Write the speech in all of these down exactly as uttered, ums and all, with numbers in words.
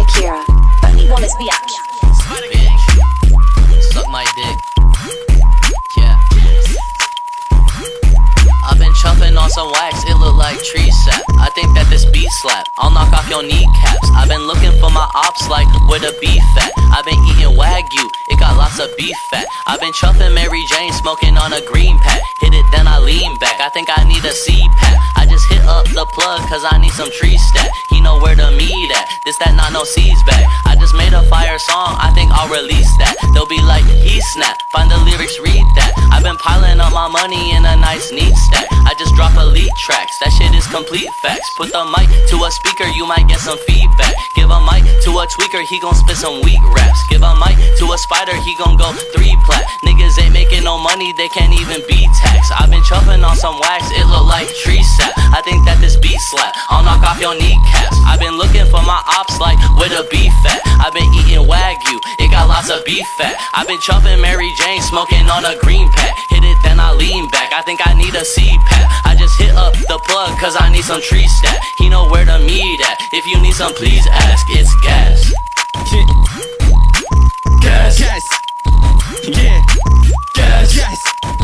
Akira. Only one is the act. Bitch, suck my dick. Yeah. I've been chumping on some wax, it look like tree sap. I think that this beat slap, I'll knock off your kneecaps. I've been looking for my ops like where the beef at. I've been eating Wagyu, it got lots of beef fat. I've been chumping Mary Jane, smoking on a green pack. Hit it, then I lean back, I think I need a C PAP. I just hit up the plug, cause I need some tree stat. He know where to meet at, this that not no C's back. I just made a fire song, I think I'll release that. They'll be like, he snap, find the lyrics, read that. I've been piling up my money in a nice neat stack. I just drop elite tracks, that shit is complete facts. Put the mic to a speaker, you might get some feedback. Give a mic to a tweaker, he gon' spit some weak raps. Give a mic to a spider, he gon' go three plat. Niggas ain't making no money, they can't even be taxed. I've been chumping on some wax, it look like tree sap. I think that this beat slap, I'll knock off your kneecaps. I've been looking for my ops like where the beef at. I've been eating Wagyu, it got lots of beef fat. I've been chumping Mary Jane, smoking on a green pack. Hit it, then I lean back, I think I need a C PAP. I just hit up the plug, cause I need some tree stat. He know where to meet at, if you need some please ask, it's gas. Gas. Gas. Yeah. Gas. Gas.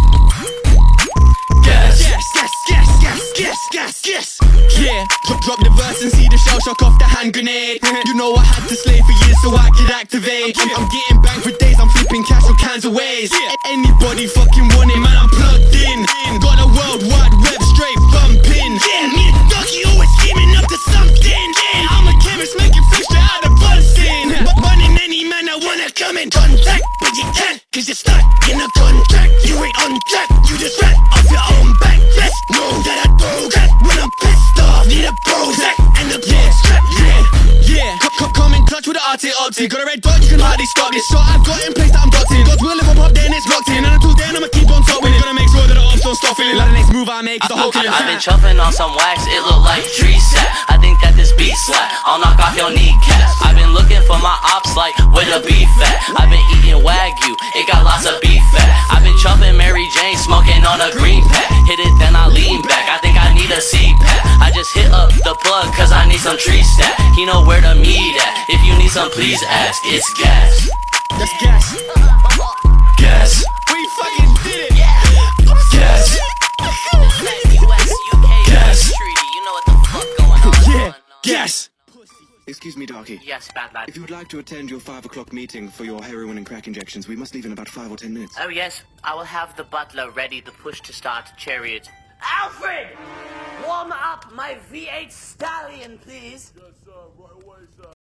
Gas. Yes, yes, yes, yes, yes, yes, yes. Yeah, drop, drop the verse and see the shell shock off the hand grenade. You know I had to slay for years so I could activate. I'm, I'm getting banged for days, I'm flipping cash all kinds of ways. Anybody fucking want it, man, I'm plugged in. Got a worldwide web straight thumping. Yeah, me and Ducky always scheming up to something. Yeah, I'm a chemist making fish straight out of buzzing. But running any man I wanna come in contact, but you can't, cause you're stuck in a contract. You ain't on track, you just rat off your own back. Let's know that I throw that when I'm pissed off. Need a Prozac and a blood strap. Yeah, yeah. Come, come in clutch with the R T optic. Got a red dot, you can hardly stop this shot I've got in place that I'm dotting. God's will if I'm up then it's locked in. And until then I'ma keep on top with it. Gonna make sure that the ops don't stop feeling like the next move I make is the whole killing. I've been chumping on some wax, it look like tree sap. I think that this beat slap, I'll knock off your kneecaps. I've been looking for my ops like where the beef at. I've been eating Wagyu, it got lots of beef fat. I've been chumping Mary Jane, smoking on a green pack. Hit it, then I lean back, I think I need a C PAP. I just hit up the plug, cause I need some tree stat. He know where to meet at, if you need some please ask, it's gas. That's gas. Gas. We fucking did it. Gas. U S U K Gas. treaty, you know what the fuck going on. Yeah, gas. Excuse me, Darky. Yes, bad lad. If you would like to attend your five o'clock meeting for your heroin and crack injections, we must leave in about five or ten minutes. Oh yes, I will have the butler ready to push to start chariot. Alfred! Warm up my V eight stallion, please. Yes, sir. Right away, sir.